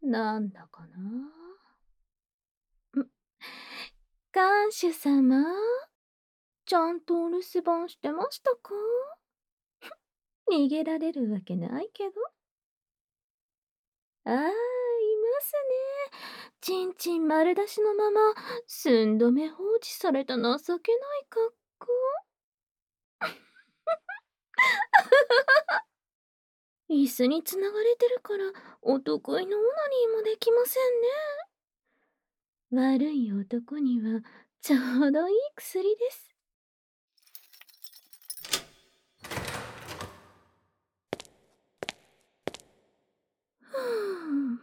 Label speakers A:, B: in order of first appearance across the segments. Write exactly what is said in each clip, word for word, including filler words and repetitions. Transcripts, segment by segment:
A: なんだかな。ん、看守様、ちゃんとお留守番してましたか？逃げられるわけないけど。ああ、いますね。ちんちん丸出しのまま、寸止め放置された情けない格好。椅子につながれてるから、お得意のオナニーもできませんね。悪い男には、ちょうどいい薬です。はぁ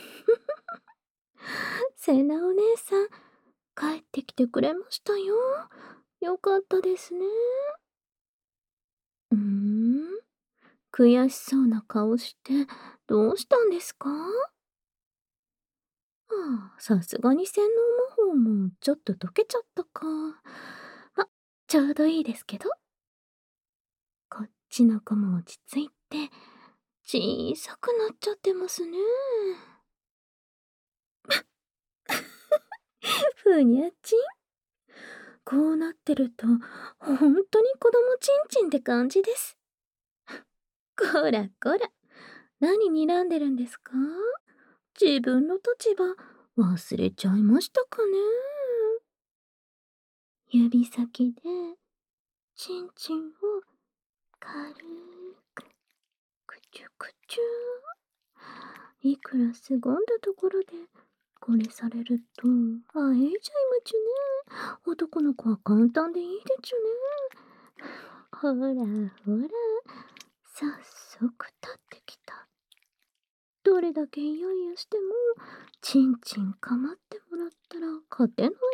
A: セナお姉さん、帰ってきてくれましたよ。よかったですね。うーん、悔しそうな顔して、どうしたんですか？はあ、さすがに洗脳魔法もちょっと解けちゃったか。ま、ちょうどいいですけど。こっちの子も落ち着いて、小さくなっちゃってますね。ふにゃちん。こうなってると、ほんとに子供ちんちんって感じです。こらこら、何睨んでるんですか？自分の立場、忘れちゃいましたかね？指先で、ちんちんを軽く、くちゅくちゅー。いくら凄んだところで、これされると、あえいちゃいまちゅね。男の子は簡単でいいでちゅね。ほらほら、早速立ってきた。どれだけイヤイヤしても、ちんちん構ってもらったら勝てないね。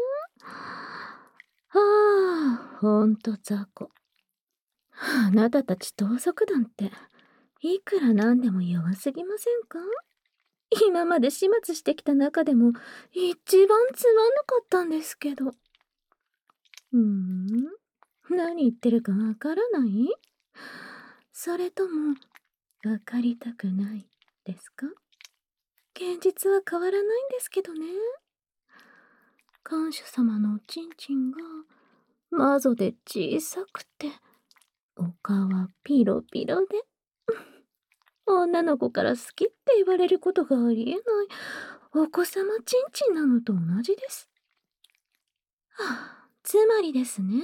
A: はあ、ほんと雑魚。あなたたち盗賊団って、いくらなんでも弱すぎませんか？今まで始末してきた中でも、一番つまんなかったんですけど。うーん、何言ってるかわからない？それとも、わかりたくないですか？現実は変わらないんですけどね。看守様のおちんちんが、マゾで小さくて、おはピロピロで、女の子から好きって言われることがありえない、お子様ちんちんなのと同じです。はあ、つまりですね。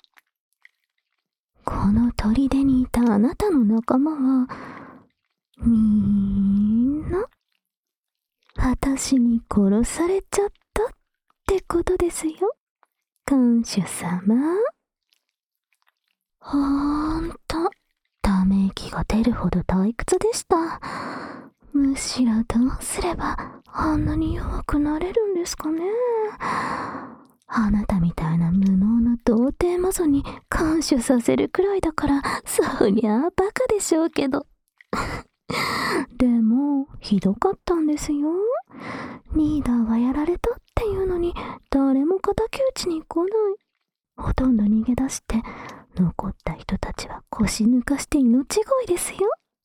A: この砦にいたあなたの仲間は、みんな、私に殺されちゃったってことですよ。看守様。ほんと、ため息が出るほど退屈でした。むしろどうすればあんなに弱くなれるんですかね。あなたみたいな無能な童貞マゾに感謝させるくらいだから、そりゃあバカでしょうけど。でも、ひどかったんですよ。リーダーがやられたっていうのに、誰も敵討ちに来ない。ほとんど逃げ出して、残った人たちは腰抜かして命乞いですよ。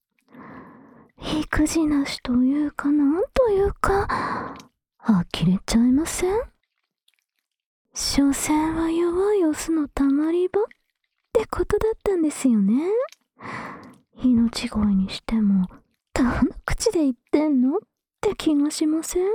A: 育児なしというかなんというか、呆れちゃいません？所詮は弱いオスのたまり場ってことだったんですよね。命乞いにしても、どの口で言ってんのって気がしません？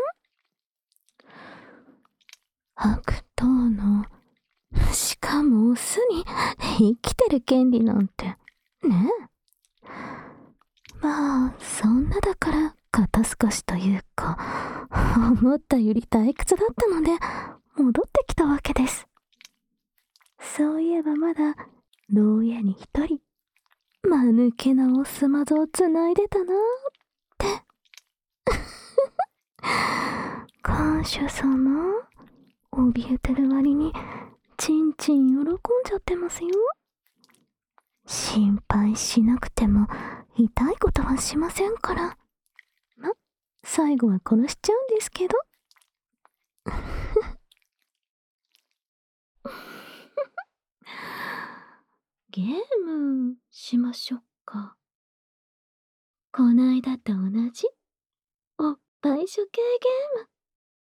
A: 悪党の、しかもオスに生きてる権利なんて、ねえ。まあ、そんなだから肩透かしというか、思ったより退屈だったので、戻ってきたわけです。そういえばまだ、牢屋に一人、間抜けなおすまぞをつないでたなーって。看守様、怯えてる割に、ちんちん喜んじゃってますよ。心配しなくても、痛いことはしませんから。ま、最後は殺しちゃうんですけど。ゲームしましょっか。こないだと同じ。おぱい処刑ゲーム。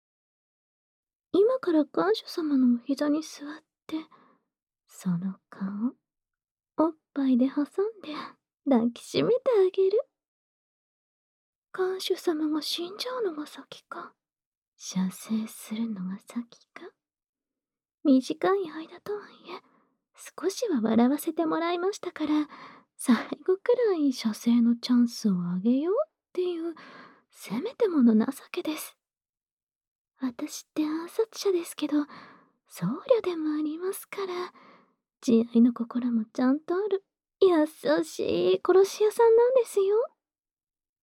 A: 今から看守様のお膝に座って、その顔、おっぱいで挟んで抱きしめてあげる。看守様が死んじゃうのが先か、射精するのが先か。短い間とはいえ、少しは笑わせてもらいましたから、最後くらい射精のチャンスをあげようっていう、せめてもの情けです。私って暗殺者ですけど、僧侶でもありますから、慈愛の心もちゃんとある、優しい殺し屋さんなんですよ。って、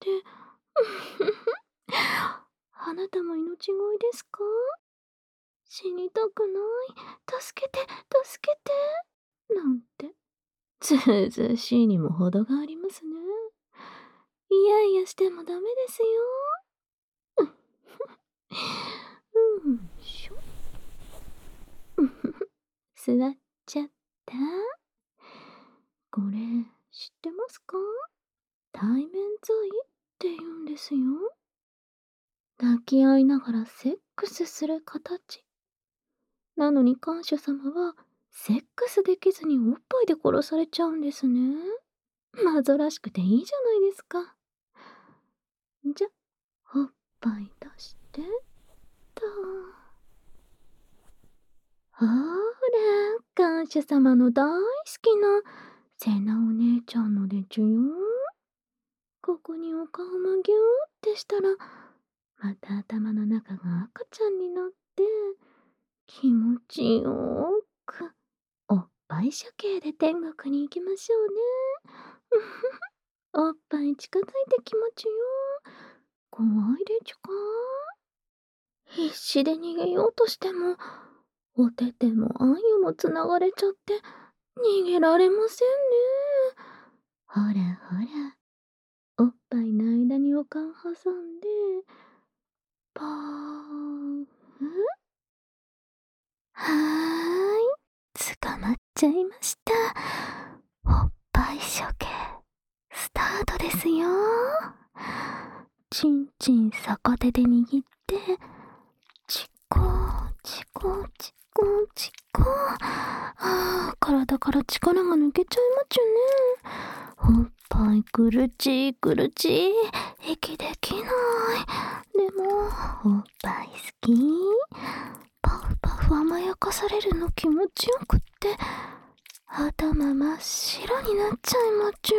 A: あなたも命乞いですか？死にたくない、助けて、助けて、なんて、ずうずうしいにも程がありますね。いやいやしてもダメですよ。うん、しょ。座っちゃった。これ、知ってますか？対面罪って言うんですよ。抱き合いながらセックスする形。なのに看守様は、セックスできずにおっぱいで殺されちゃうんですね。煩らしくていいじゃないですか。じゃ、おっぱい出して、と。ほーら、看守様の大好きな、セナお姉ちゃんのでちゅよ。ここにお顔もぎゅーってしたら、また頭の中が赤ちゃんになって、気持ちよーく、おっぱい処刑で天国に行きましょうね。おっぱい近づいてきまちよ。怖いでちゅか？必死で逃げようとしても、おててもあんよもつながれちゃって、逃げられませんね。ほらほら、おっぱいの間にお顔挟んで、パーフ。はーい、捕まっちゃいました。おっぱい処刑、スタートですよ。ちんちん逆手で握って、チコーチコーチコーチコー。あー、体から力が抜けちゃいまちゅね。おっぱいぐるちぐるち、息できない。でも、おっぱい好き。パフパフ甘やかされるの気持ちよくって、頭真っ白になっちゃいまちゅ。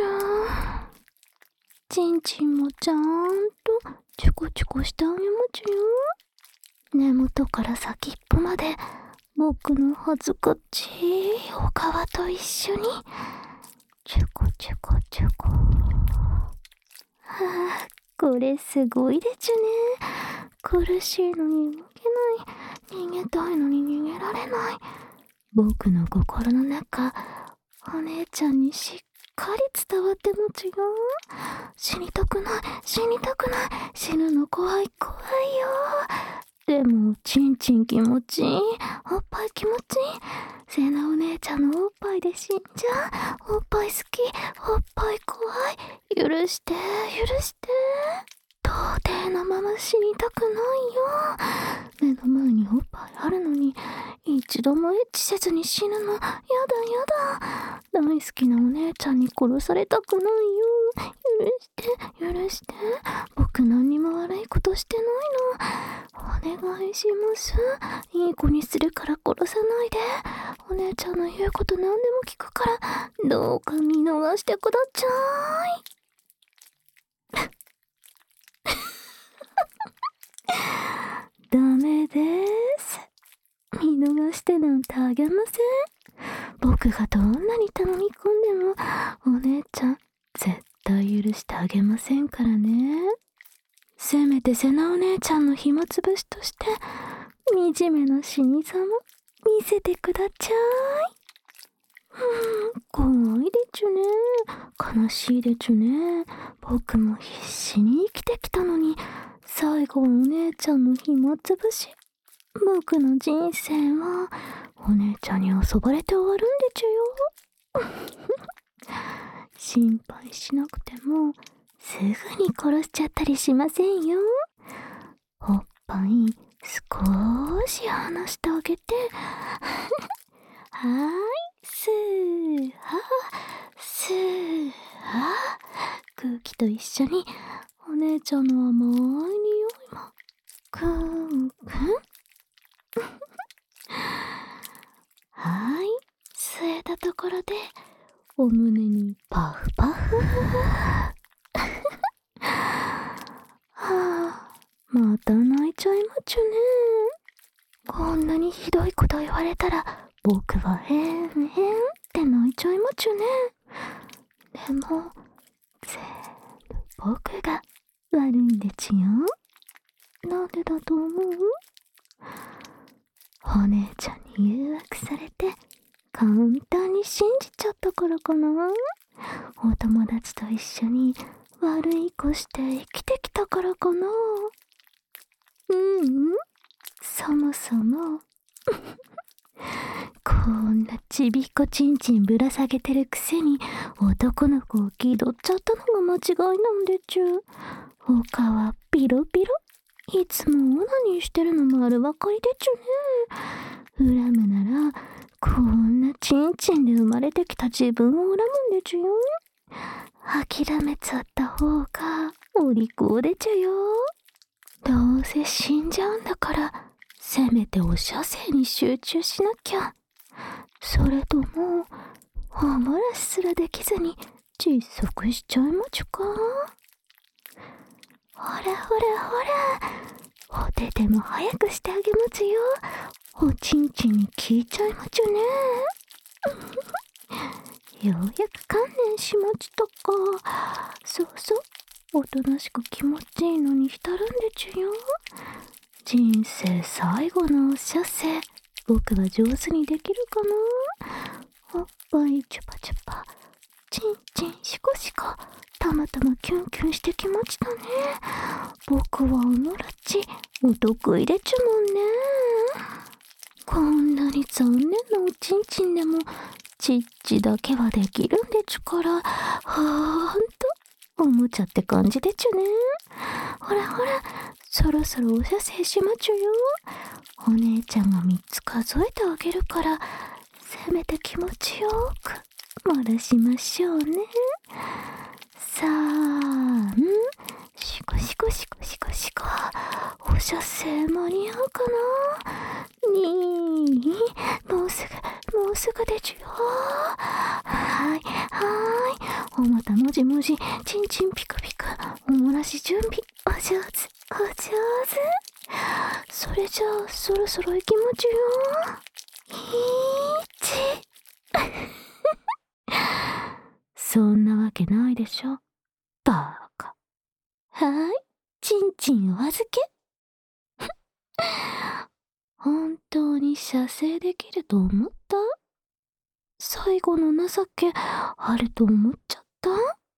A: ちんちんもちゃんとチュコチュコしてあげまちゅよ。根元から先っぽまで僕の恥ずかしいお皮と一緒にチュコチュコチュコ。はあ、これすごいでちゅね。苦しいのに動けない、逃げたいのに逃げられない。僕の心の中、お姉ちゃんにしっかり伝わってもちがう。死にたくない、死にたくない、死ぬの怖い怖いよ。でも、ちんちん気持ちいい、おっぱい気持ちいい。セナお姉ちゃんのおっぱいで死んじゃう。おっぱい好き、おっぱい怖い。許して、許して。童貞のまま死にたくないよ。目の前におっぱいあるのに、一度もエッチせずに死ぬの、やだやだ。大好きなお姉ちゃんに殺されたくないよ。許して、許して。僕何にも悪いことしてないの。お願いします。いい子にするから殺さないで。お姉ちゃんの言うこと何でも聞くから、どうか見逃してくだちゃい。ダメです。見逃してなんてあげません。僕がどんなに頼み込んでも、お姉ちゃん、絶対許してあげませんからね。せめてセナお姉ちゃんの暇つぶしとして、惨めな死に様、見せてくだちゃい。うん、怖いでちゅね。悲しいでちゅね。僕も必死に生きてきたのに、最後はお姉ちゃんの暇つぶし。僕の人生はお姉ちゃんに遊ばれて終わるんでちゅよ。心配しなくてもすぐに殺しちゃったりしませんよ。 おっぱい少し離してあげてはーい、スーハースーハー、空気と一緒にお姉ちゃんの甘い匂いもくんくんはーい、吸えたところでお胸にパフパフはあ、また泣いちゃいまちゅね。こんなにひどいこと言われたら僕はへんへんって泣いちゃいまちゅね。でも全部僕が悪いんでちゅよ。なんでだと思う？お姉ちゃんに誘惑されて簡単に信じちゃったからかな。お友達と一緒に悪い子して生きてきたからかな。ううん、そもそもこんなちびっこちんちんぶら下げてるくせに男の子を気取っちゃったのが間違いなんでちゅ。他はピロピロ、いつもオナニーしてるの丸分かりでちゅね。恨むならこんなちんちんで生まれてきた自分を恨むんでちゅよ。諦めちゃった方がお利口でちゅよ。どうせ死んじゃうんだからせめてお射精に集中しなきゃ。それとも歯ブラシすらできずに窒息しちゃいまちゅか。ほらほらほら、お手手も早くしてあげまちゅよ。おちんちんに効いちゃいまちゅね。ようやく観念しまちゅとか。そうそう、おとなしく気持ちいいのに浸るんでちゅよ。人生最後のお射精、僕は上手にできるかな。おっぱいチュパチュパ、チンチンシコシコ、たまたまキュンキュンしてきましたね。僕はおのらちお得意でちゅもんね。こんなに残念なおちんちんでもチッチだけはできるんでちゅから、ほんとおもちゃって感じでちゅね。ほらほら、そろそろお射精しまちゅよ。お姉ちゃんがみっつ数えてあげるから、せめて気持ちよく漏らしましょうね。さん、シコシコシコシコシコ、お射精間に合うかな。に、もうすぐもうすぐでちゅよ。はいはい、おまたもじもじ、ちんちんピクピク、おもらし準備お上手お上手。それじゃあそろそろ行きまちゅよ。いちそんなわけないでしょ、バカ。はーい、ちんちんお預け。本当に射精できると思った？最後の情けあると思っちゃった？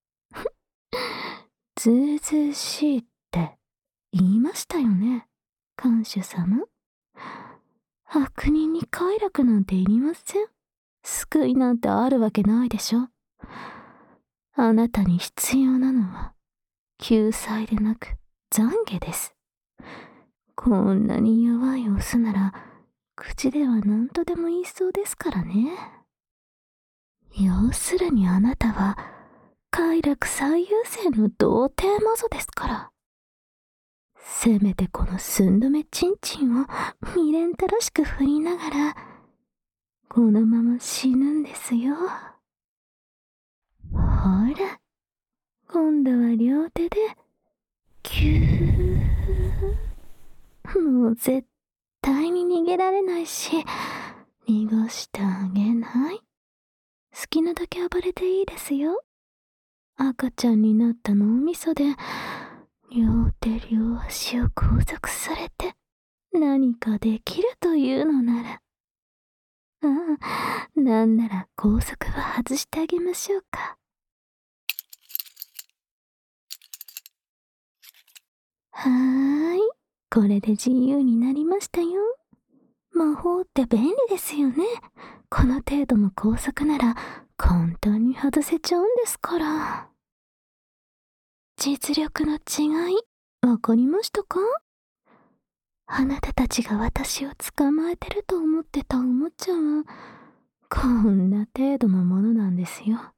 A: ずうずうしいって言いましたよね、看守様。悪人に快楽なんていりません。救いなんてあるわけないでしょ。あなたに必要なのは救済でなく懺悔です。こんなに弱いオスなら口では何とでも言いそうですからね。要するにあなたは快楽最優先の童貞マゾですから。せめてこの寸止めちんちんを未練たらしく振りながらこのまま死ぬんですよ。ほら、今度は両手でキュー。もう絶対に逃げられないし逃がしてあげない。好きなだけ暴れていいですよ。赤ちゃんになった脳みそで両手両足を拘束されて何かできるというのなら、ああ、なんなら拘束は外してあげましょうか。はーい、これで自由になりましたよ。魔法って便利ですよね。この程度の拘束なら簡単に外せちゃうんですから。実力の違い、わかりましたか？ あなたたちが私を捕まえてると思ってたおもちゃは、こんな程度のものなんですよ。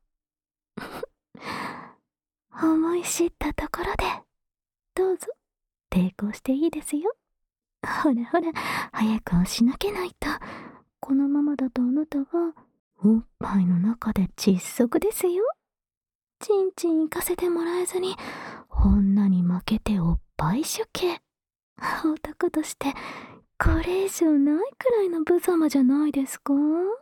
A: 思い知ったところで、どうぞ、抵抗していいですよ。ほらほら、早く押しなけないと。このままだとあなたは、おっぱいの中で窒息ですよ。ちんちん行かせてもらえずに、女に負けておっぱい処刑。男として、これ以上ないくらいの無様じゃないですか？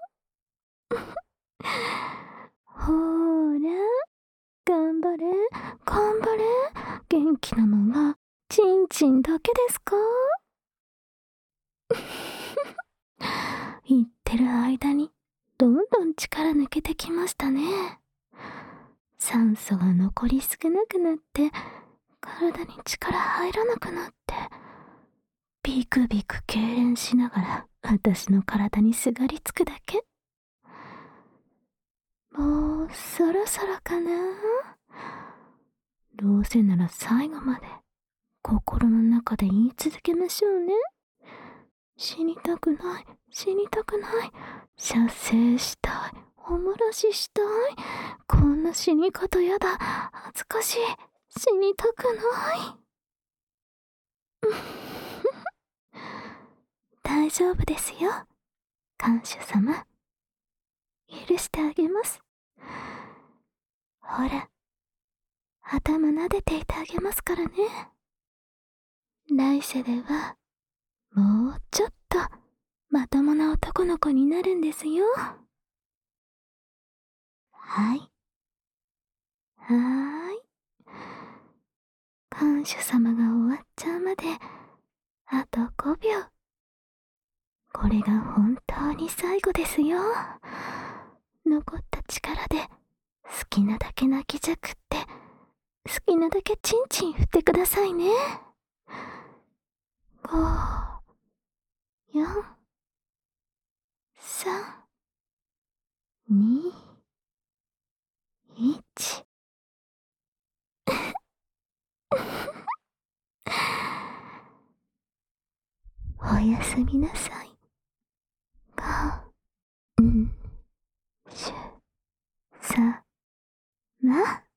A: ほーら、頑張れ、頑張れ。元気なのは、ちんちんだけですか？言ってる間に、どんどん力抜けてきましたね。酸素が残り少なくなって、体に力入らなくなって、ビクビク痙攣しながら私の体にすがりつくだけ。もうそろそろかな。どうせなら最後まで心の中で言い続けましょうね。死にたくない、死にたくない、射精したい、おもらししたい、こんな死に方やだ、恥ずかしい、死にたくない。大丈夫ですよ、看守様。許してあげます。ほら、頭撫でていてあげますからね。来世では、もうちょっと、まともな男の子になるんですよ。はい。はーい。看守様が終わっちゃうまで、あとごびょう。これが本当に最後ですよ。残った力で、好きなだけ泣きじゃくって、好きなだけチンチン振ってくださいね。ご、よん、さん、に、いち。おやすみなさい。ご、ん、しゅ、さ、ま。